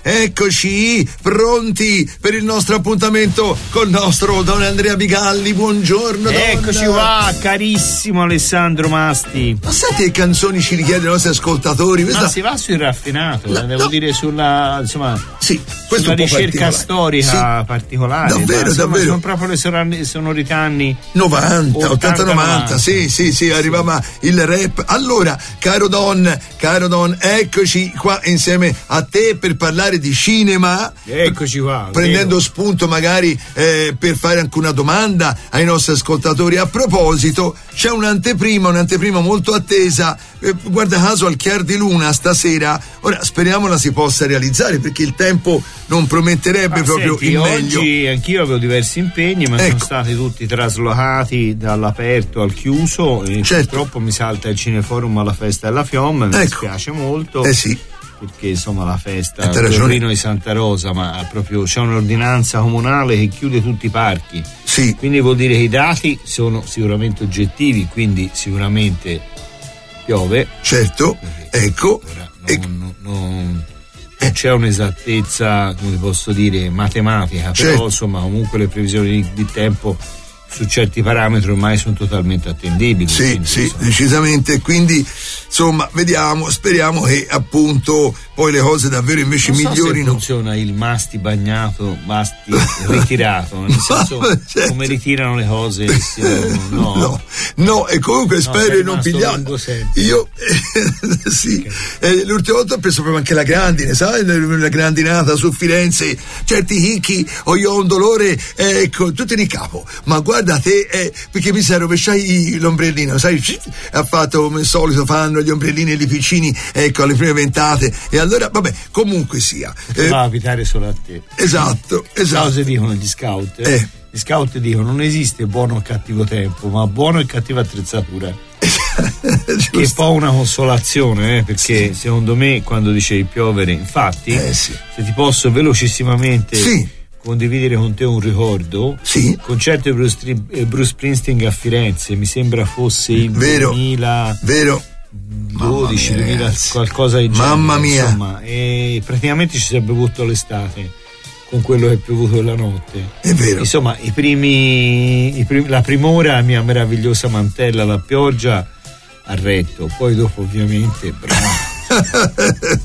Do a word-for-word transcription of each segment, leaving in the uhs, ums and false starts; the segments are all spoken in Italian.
eccoci pronti per il nostro appuntamento col nostro Don Andrea Bigalli. Buongiorno, donna. Eccoci qua, carissimo Alessandro Masti. Ma sai che canzoni ci richiedono i nostri ascoltatori? Questa... Ma si va sul raffinato, no, devo no. dire sulla, insomma, sì, sulla ricerca storica sì. particolare. Davvero, ma, insomma, davvero. Sono proprio le sonorità sonorità anni novanta, ottanta novanta, sì, sì, sì, arrivava sì. il rap. Allora, caro Don, caro Don, eccoci qua insieme a te per parlare di cinema. Eccoci qua. Prendendo vero. spunto magari eh, per fare anche una domanda ai nostri ascoltatori. A proposito, c'è un'anteprima, un'anteprima molto attesa, eh, guarda caso al chiar di luna stasera. Ora speriamo la si possa realizzare, perché il tempo non prometterebbe ah, proprio senti, il oggi meglio. Anch'io avevo diversi impegni, ma ecco. sono stati tutti traslocati dall'aperto al chiuso e certo. purtroppo mi salta il Cineforum alla festa della Fiomma, mi ecco. dispiace molto. Eh sì. Perché insomma la festa Torino di Santa Rosa, ma proprio c'è un'ordinanza comunale che chiude tutti i parchi. Sì. Quindi vuol dire che i dati sono sicuramente oggettivi, quindi sicuramente piove. Certo, ecco. Ora, non, non, non, non c'è un'esattezza, come posso dire, matematica, certo. però insomma comunque le previsioni di, di tempo su certi parametri ormai sono totalmente attendibili. Sì, quindi, sì, insomma. decisamente. Quindi insomma vediamo, speriamo che appunto poi le cose davvero invece non so migliorino. Se funziona il masti bagnato, masti ritirato, nel senso no, certo. come ritirano le cose. No, no, no, e comunque no, spero di non pigliare. Io eh, sì, okay. eh, l'ultima volta ho preso proprio anche la grandine, sai, la grandinata su Firenze, certi chicchi, o io ho un dolore, eh, ecco, tutti in capo. Ma guarda te, eh, perché mi sei rovesciai l'ombrellino, sai, ha fatto come al solito fanno gli ombrellini lì piccini, ecco, alle prime ventate. E allora, vabbè, comunque sia. Eh, va a abitare solo a te. Esatto, esatto. Cosa dicono gli scout? Eh? Eh. Gli scout dicono non esiste buono o cattivo tempo, ma buono e cattiva attrezzatura. Che è un po' una consolazione, eh, perché sì. secondo me quando dicevi piovere, infatti, eh, sì. se ti posso velocissimamente sì. condividere con te un ricordo, sì. concerto di Bruce, Bruce Springsteen a Firenze, mi sembra fosse il vero, duemila vero. dodici duemila qualcosa di genere, mamma mia, insomma, e praticamente ci si è bevuto l'estate con quello che è piovuto la notte. È vero. Insomma, i primi, i primi la primora, la mia meravigliosa mantella, la pioggia ha retto, poi dopo ovviamente bravo.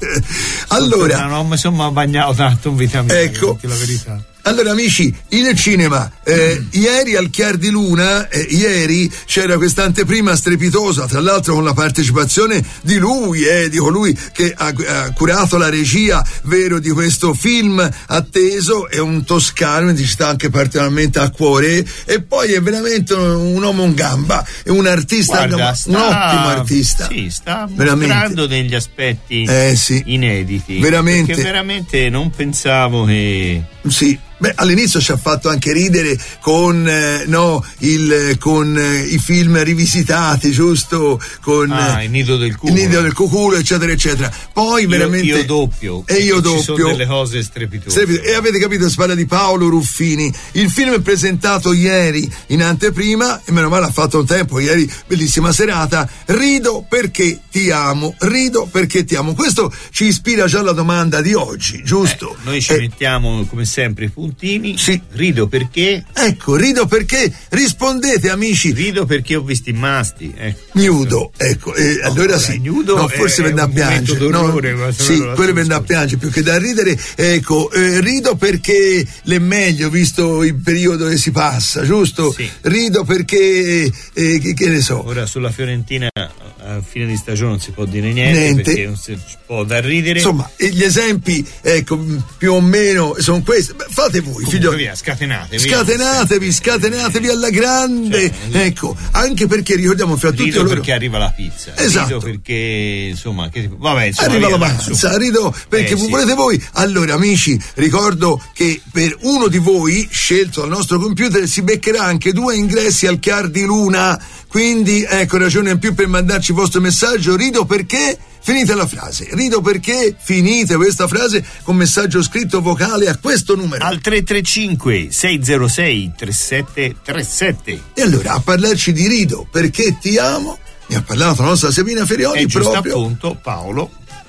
Allora, non mi sono bagnato tanto in vita mia, ecco, la verità. Allora amici, il cinema, eh, mm. ieri al chiar di luna, eh, ieri c'era questa anteprima strepitosa, tra l'altro con la partecipazione di lui, eh, di colui che ha, ha curato la regia, vero, di questo film atteso, è un toscano, ci sta anche particolarmente a cuore, e poi è veramente un, un uomo in gamba, è un artista, Guarda, un, sta, un ottimo artista. Sì, sta veramente. mostrando degli aspetti eh, sì. inediti. Veramente. Perché veramente non pensavo che... Sì. Beh, all'inizio ci ha fatto anche ridere con eh, no il con eh, i film rivisitati, giusto? Con ah, il nido del cuculo, il nido del cuculo, eccetera, eccetera. Poi io, veramente io doppio e io doppio. Ci sono delle cose strepitose. Strepito. E avete capito, si parla di Paolo Ruffini. Il film è presentato ieri in anteprima e meno male ha fatto un tempo. Ieri bellissima serata. Rido perché ti amo. Rido perché ti amo. Questo ci ispira già alla domanda di oggi, giusto? Eh, noi ci eh, mettiamo come sempre i punti. Sì. Rido perché? Ecco, rido perché? Rispondete, amici. Rido perché ho visto i masti. Ecco. Nudo, ecco. Eh, no, allora sì. Nudo no, forse vende a piangere. No, sì, quello vende a piangere più che da ridere. Ecco, eh, rido perché l'è meglio visto il periodo che si passa, giusto? Sì. Rido perché eh, che, che ne so. Ora sulla Fiorentina a fine di stagione non si può dire niente, niente. Perché non si può da ridere. Insomma, gli esempi, ecco, più o meno sono questi. Beh, fate voi, figlio. Via, scatenatevi. Scatenatevi, scatenatevi alla grande. Cioè, ecco, anche perché ricordiamo fra tutti rido loro. Perché arriva la pizza. Esatto. Rido perché, insomma, che, vabbè, insomma, arriva via, l'avanza, rido perché eh, voi sì. volete voi. Allora, amici, ricordo che per uno di voi, scelto dal nostro computer, si beccherà anche due ingressi al chiar di luna. Quindi, ecco, ragione in più per mandarci il vostro messaggio. Rido perché finite la frase. Rido perché finite questa frase con messaggio scritto vocale a questo numero. Al tre tre cinque sei zero sei tre sette tre sette. E allora, a parlarci di rido perché ti amo, ne ha parlato la nostra Sabina Ferioli e proprio. Giusto appunto Paolo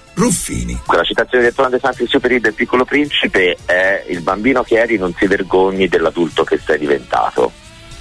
Ruffini. Quella citazione del Tono de Saint-Exupéry del Piccolo Principe è: il bambino che eri non si vergogni dell'adulto che sei diventato.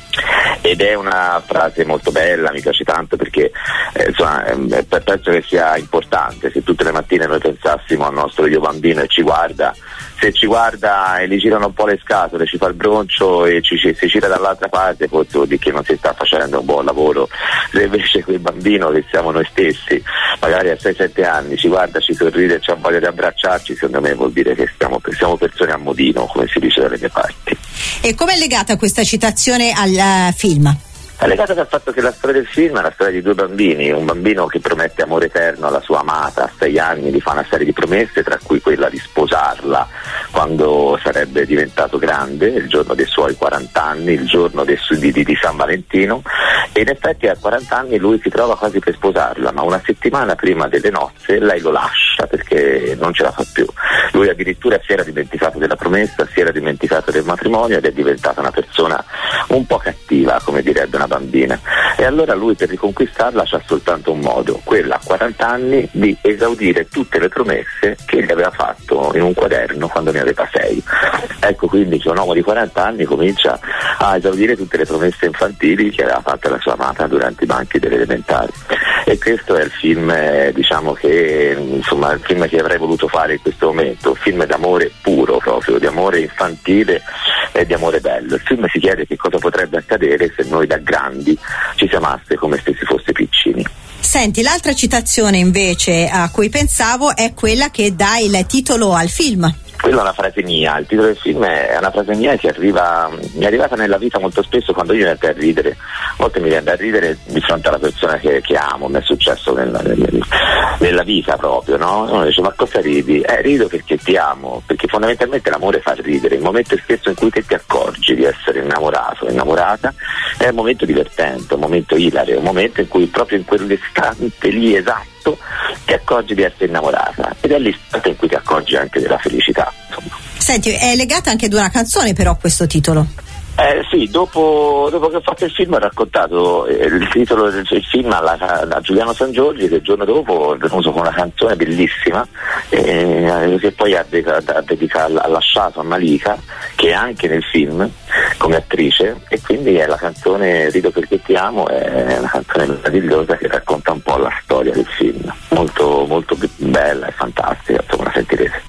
Ed è una frase molto bella, mi piace tanto perché eh, insomma, eh, penso che sia importante. Se tutte le mattine noi pensassimo al nostro io bambino e ci guarda, se ci guarda e gli girano un po' le scatole, ci fa il broncio e ci, ci, si gira dall'altra parte, forse vuol dire che non si sta facendo un buon lavoro. Se invece quel bambino che siamo noi stessi, magari a sei sette anni, ci guarda, ci sorride e c'ha voglia di abbracciarci, secondo me vuol dire che siamo, siamo persone a modino, come si dice dalle mie parti. E come è legata questa citazione al uh, film? È legata dal fatto che la storia del film è la storia di due bambini, un bambino che promette amore eterno alla sua amata a sei anni, gli fa una serie di promesse, tra cui quella di sposarla quando sarebbe diventato grande, il giorno dei suoi quaranta anni, il giorno dei, di, di, di San Valentino, e in effetti a quaranta anni lui si trova quasi per sposarla, ma una settimana prima delle nozze lei lo lascia perché non ce la fa più. Lui addirittura si era dimenticato della promessa, si era dimenticato del matrimonio ed è diventata una persona un po' cattiva, come direbbe una bambina, e allora lui per riconquistarla c'ha soltanto un modo, quella a quaranta anni di esaudire tutte le promesse che gli aveva fatto in un quaderno quando ne aveva sei. Ecco quindi che un uomo di quaranta anni comincia a esaudire tutte le promesse infantili che aveva fatto alla sua amata durante i banchi delle elementari, e questo è il film eh, diciamo che insomma il film che avrei voluto fare in questo momento, un film d'amore puro, proprio di amore infantile e di amore bello. Il film si chiede che cosa potrebbe accadere se noi da grandi ci si amasse come se si fosse piccini. Senti, l'altra citazione invece a cui pensavo è quella che dà il titolo al film. Quella è una frase mia, il titolo del film è una frase mia che arriva, mi è arrivata nella vita molto spesso quando io mi viene a ridere, a volte mi viene a ridere di fronte alla persona che, che amo, mi è successo nella, nella, nella vita proprio, no? Uno dice: ma cosa ridi? Eh, rido perché ti amo, perché fondamentalmente l'amore fa ridere, il momento stesso in cui te ti accorgi di essere innamorato, innamorata, è un momento divertente, un momento ilare, un momento in cui proprio in quell'istante lì esatto ti accorgi di essere innamorata, ed è l'istante in cui ti accorgi anche della felicità, insomma. Senti, è legata anche ad una canzone però questo titolo. Eh sì, dopo, dopo che ho fatto il film ho raccontato eh, il titolo del film alla, a Giuliano Sangiorgi, che il giorno dopo è venuto con una canzone bellissima eh, che poi ha, dedicato, ha lasciato a Malika, che è anche nel film come attrice, e quindi è la canzone Rido perché ti amo, è una canzone meravigliosa che racconta un po' la storia del film, molto molto bella e fantastica, insomma la sentirete.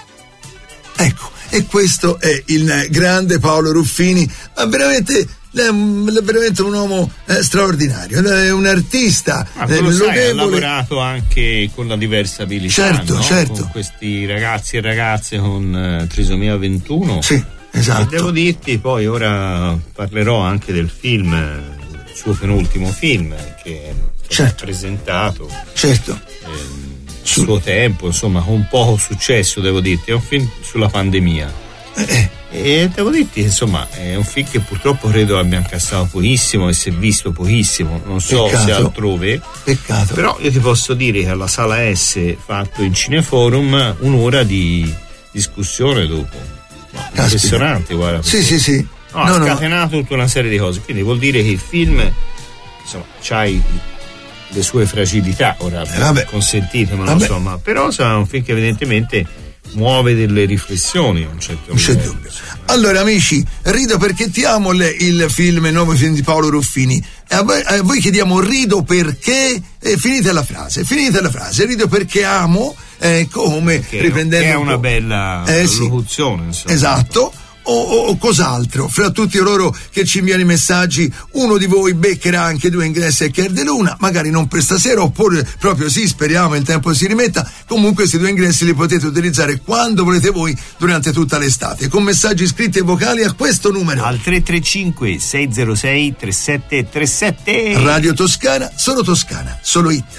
Ecco, e questo è il grande Paolo Ruffini, ma veramente è veramente un uomo eh, straordinario, è un artista ah, eh, lodevole. Ha lavorato anche con la diversa abilità, certo, no? certo. Con questi ragazzi e ragazze con eh, trisomia ventuno. Sì, esatto. E devo dirti, poi ora parlerò anche del film, il suo penultimo film che certo. ha presentato. Certo. Ehm, Sul suo tempo, insomma, con poco successo, devo dirti. È un film sulla pandemia eh. e devo dirti, insomma, è un film che purtroppo credo abbia incassato pochissimo e si è visto pochissimo, non so Peccato. se altrove. Peccato. Però io ti posso dire che alla Sala S, fatto in Cineforum, un'ora di discussione dopo, no, impressionante, guarda. Sì, sì, sì. No, ha scatenato no. tutta una serie di cose, quindi vuol dire che il film, insomma, c'hai le sue fragilità, ora eh, consentitemelo, insomma, però è un film che evidentemente muove delle riflessioni, non c'è dubbio. Allora amici, Rido perché ti amo, le, il film, il nuovo film di Paolo Ruffini, e a voi, a voi chiediamo rido perché, e finite la frase, finite la frase, rido perché amo, eh, come perché, riprendendo che è una bella eh, locuzione, insomma. Esatto. O, o, o cos'altro. Fra tutti loro che ci inviano i messaggi, uno di voi beccherà anche due ingressi a Chier de Luna, magari non per stasera, oppure proprio sì, speriamo il tempo si rimetta. Comunque questi due ingressi li potete utilizzare quando volete voi durante tutta l'estate, con messaggi scritti e vocali a questo numero, al tre tre cinque sei zero sei tre sette tre sette. Radio Toscana, solo Toscana, solo hit.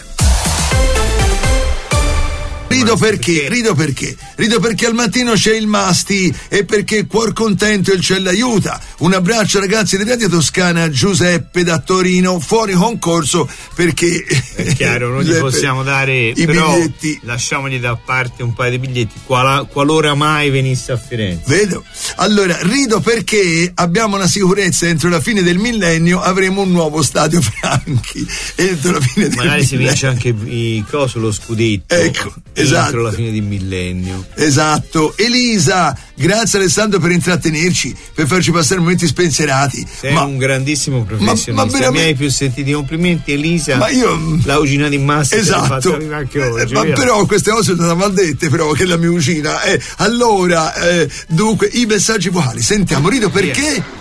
Rido perché, rido perché, rido perché al mattino c'è il Masti e perché cuor contento il cielo aiuta. Un abbraccio ragazzi di Radio Toscana, Giuseppe da Torino, fuori concorso perché è chiaro, non gli possiamo dare i però biglietti. Lasciamogli da parte un paio di biglietti qual- qualora mai venisse a Firenze. Vedo. Allora, rido perché abbiamo una sicurezza, entro la fine del millennio avremo un nuovo stadio Franchi. Entro la fine del magari millennio. si vince anche i coso, lo scudetto. Ecco. esatto. entro la fine di millennio. Esatto. Elisa, grazie Alessandro per intrattenerci, per farci passare momenti spensierati. Sei ma, un grandissimo professionista. Ma, ma veramente... mi hai più sentiti complimenti, Elisa. Ma io la cucina di Massi esatto. anche oggi, ma via. però queste cose non vanno dette, però che la mia cucina eh, allora eh, dunque i messaggi vocali, sentiamo. Rido perché?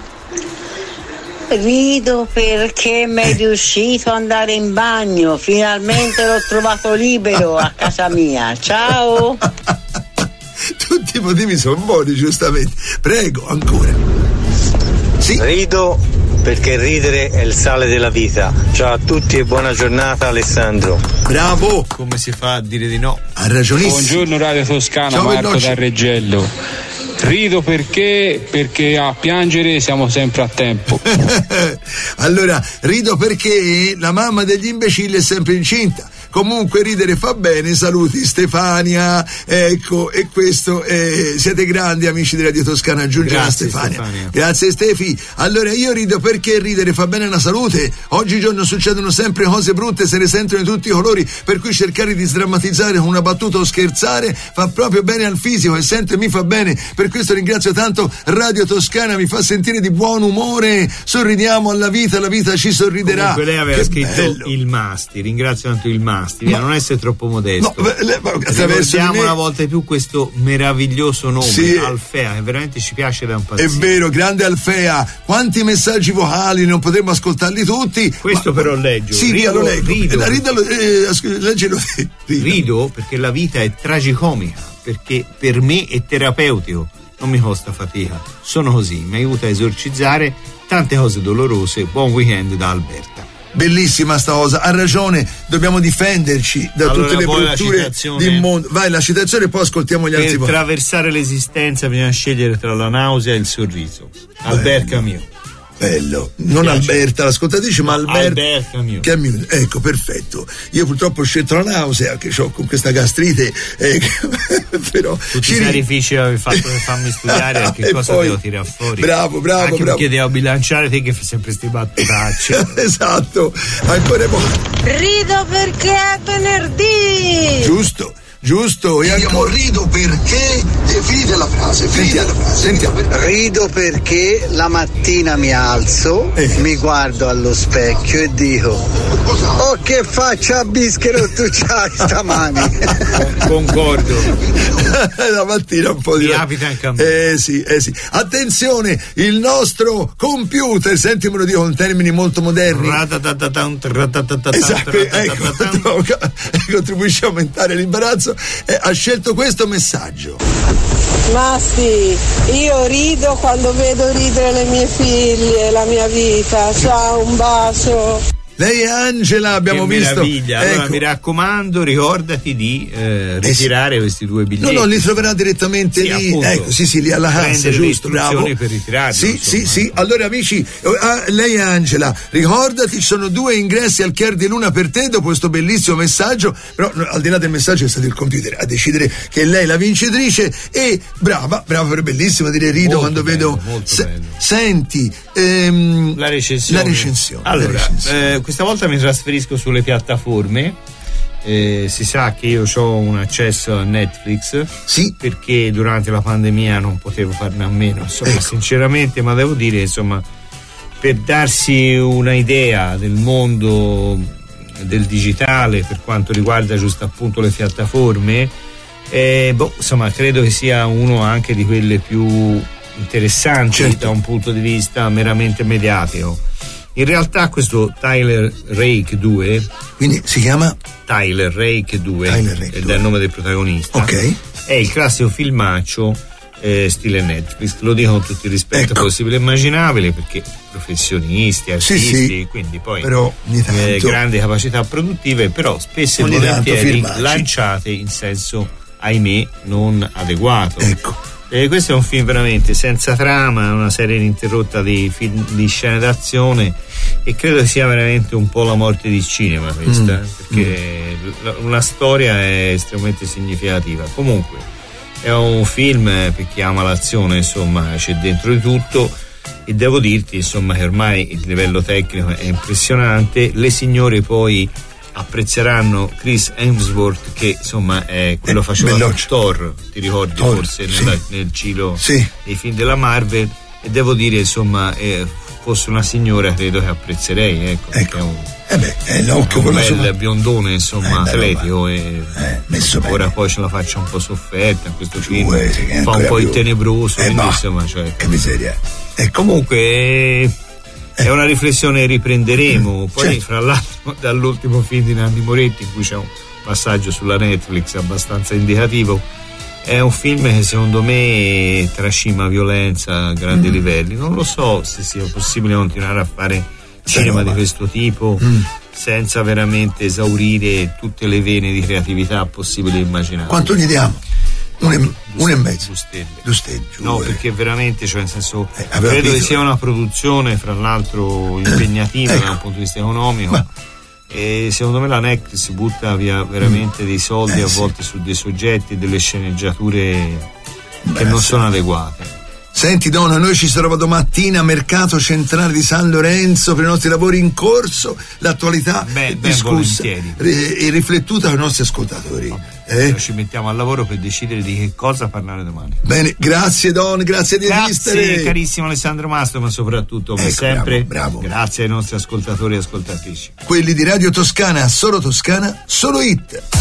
Rido perché mi è riuscito ad andare in bagno, finalmente l'ho trovato libero a casa mia. Ciao. Tutti i motivi sono buoni, giustamente. Prego, ancora. Sì. Rido perché ridere è il sale della vita. Ciao a tutti e buona giornata, Alessandro. Bravo. Come si fa a dire di no? Ha ragionissimo. Buongiorno Radio Toscana. Ciao, Marco veloce. Da Reggello. Rido perché perché a piangere siamo sempre a tempo. Allora, rido perché la mamma degli imbecilli è sempre incinta. Comunque ridere fa bene, saluti Stefania, ecco, e questo eh, siete grandi amici di Radio Toscana, aggiunge la Stefania. Stefania. Grazie Stefi. Allora io rido perché ridere fa bene alla salute. Oggigiorno succedono sempre cose brutte, se ne sentono di tutti i colori, per cui cercare di sdrammatizzare con una battuta o scherzare fa proprio bene al fisico e sento e mi fa bene. Per questo ringrazio tanto Radio Toscana, mi fa sentire di buon umore, sorridiamo alla vita, la vita ci sorriderà. Comunque lei aveva che scritto bello. Il Masti, ringrazio tanto il Masti. Ma, non essere troppo modesto. No, le, ma attraverso Ricordiamo me... una volta di più questo meraviglioso nome, sì, Alfea, che veramente ci piace da un pazzesco. È vero, grande Alfea. Quanti messaggi vocali, non potremmo ascoltarli tutti. Questo ma, però leggio. Sì, rido, lo leggo. Rido, eh, ridalo, eh, leggelo. Rido. rido perché la vita è tragicomica, perché per me è terapeutico, non mi costa fatica. Sono così, mi aiuta a esorcizzare tante cose dolorose. Buon weekend da Alberta. Bellissima sta cosa, ha ragione, dobbiamo difenderci da allora, tutte le brutture del mondo. Vai, la citazione e poi ascoltiamo gli per altri. Per attraversare l'esistenza bisogna scegliere tra la nausea e il sorriso. Alberta mio. Bello, non Alberta l'ascoltatrice, ma Alberta, Alberta mio. Che mio. Ecco, perfetto. Io purtroppo ho scelto la nausea, che ho con questa gastrite, eh, però tutti i sacrifici avevi fatto per farmi studiare, a che cosa poi, devo tirare fuori? Bravo, bravo, anche bravo. Perché devo bilanciare te che fai sempre sti battutacce. Esatto, ancora poi. Rido perché è venerdì. Giusto. Giusto, e io rido perché finite la frase, finite la frase. Sentiamo. Rido perché la mattina mi alzo, eh. mi guardo allo specchio e dico: oh, che faccia a bischero tu c'hai stamani. Concordo. La mattina un po' di mi capita anche a me. Eh sì, eh sì. Attenzione, il nostro computer, sentimelo dire con termini molto moderni. Esatto, ecco, contribuisce a aumentare l'imbarazzo. Eh, ha scelto questo messaggio. Masti, io rido quando vedo ridere le mie figlie, la mia vita. Ciao, un bacio. Lei è Angela, abbiamo che visto. Meraviglia. Allora ecco. Mi raccomando, ricordati di eh, ritirare eh sì. questi due biglietti. No, no, li troverà direttamente sì, lì. Appunto. Ecco, sì, sì, lì alla cassa, giusto, bravo. Per ritirarli. Sì, insomma. sì, sì. Allora, amici, ah, lei è Angela, ricordati, ci sono due ingressi al Chiar di Luna per te dopo questo bellissimo messaggio. Però, no, al di là del messaggio, è stato il computer a decidere che è lei la vincitrice. E brava, brava, per bellissimo dire rido molto quando bello, vedo. Molto Se, bello. Senti, ehm, la recensione. La recensione. Allora, la recensione. Eh, questa volta mi trasferisco sulle piattaforme. Eh, si sa che io ho un accesso a Netflix, sì, perché durante la pandemia non potevo farne a meno, insomma, ecco. sinceramente, ma devo dire, insomma, per darsi una idea del mondo del digitale per quanto riguarda giusto appunto le piattaforme, eh, boh, insomma, credo che sia uno anche di quelle più interessanti, certo, da un punto di vista meramente mediatico. In realtà questo Tyler Rake due, quindi si chiama Tyler Rake due, Tyler Rake ed è il nome del protagonista, ok, è il classico filmaccio eh, stile Netflix, lo dico con tutto il rispetto ecco. possibile e immaginabile, perché professionisti, artisti, sì, sì, quindi poi però, eh, grandi capacità produttive, però spesso e volentieri lanciate in senso, ahimè, non adeguato. Ecco. E questo è un film veramente senza trama, è una serie ininterrotta di film di scene d'azione, e credo che sia veramente un po' la morte di cinema questa, mm. perché mm. una storia è estremamente significativa. Comunque è un film per chi ama l'azione, insomma, c'è dentro di tutto, e devo dirti, insomma, che ormai il livello tecnico è impressionante. Le signore poi apprezzeranno Chris Hemsworth, che insomma è quello eh, faceva veloce. Thor, ti ricordi Thor, forse sì. nella, nel ciclo sì. dei film della Marvel, e devo dire insomma eh, fosse una signora credo che apprezzerei, ecco, ecco. È un, eh beh, è l'occhio è un con la bel sua... biondone insomma eh, atletico e eh, messo ora bene. poi ce la faccia un po' sofferta in questo film, Due, sì, fa un po' più. il tenebroso, eh, quindi bah, insomma cioè, che miseria. Ecco. Comunque eh, è una riflessione che riprenderemo. Poi certo. fra l'altro dall'ultimo film di Nanni Moretti, in cui c'è un passaggio sulla Netflix abbastanza indicativo, è un film che secondo me trascina violenza a grandi mm. livelli. Non lo so se sia possibile continuare a fare cinema di questo tipo mm. senza veramente esaurire tutte le vene di creatività possibili e immaginabili. Quanto gli diamo? Un e, un e mezzo. Due stelle. Due stelle. No, perché veramente, cioè nel senso, eh, credo capito. che sia una produzione fra l'altro impegnativa ecco. da un punto di vista economico. Ma... e secondo me la N E C si butta via veramente mm. dei soldi eh, a sì. volte su dei soggetti e delle sceneggiature Beh, che non sì. sono adeguate. Senti donna, noi ci saremo domattina a Mercato Centrale di San Lorenzo per i nostri lavori in corso, l'attualità Beh, discussa ben e riflettuta dai nostri ascoltatori. Eh? Ci mettiamo al lavoro per decidere di che cosa parlare domani. Bene, grazie Don, grazie di esistere. Grazie carissimo Alessandro Mastro, ma soprattutto come ecco, sempre bravo, bravo. grazie ai nostri ascoltatori e ascoltatrici. Quelli di Radio Toscana, solo Toscana, solo hit.